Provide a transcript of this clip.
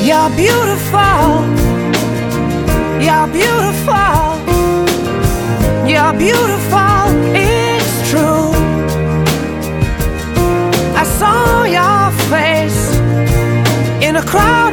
You're beautiful, you're beautiful, you're beautiful, it's true. I saw your face in a crowd